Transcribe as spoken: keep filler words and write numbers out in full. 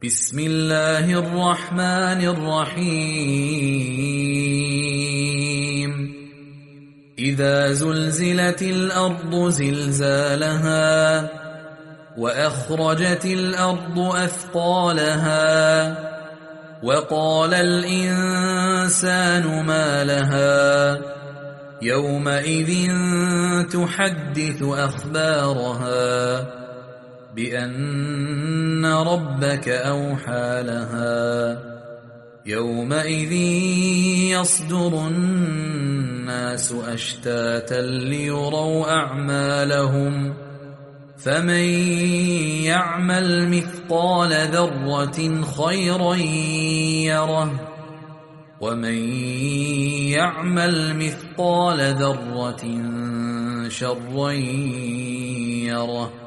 بسم الله الرحمن الرحيم إذا زلزلت الأرض زلزالها وأخرجت الأرض أثقالها وقال الإنسان ما لها يومئذ تحدث أخبارها بأن ربك أوحى لها يومئذ يصدر الناس أشتاتا ليروا أعمالهم فمن يعمل مثقال ذرة خيرا يره ومن يعمل مثقال ذرة شرا يره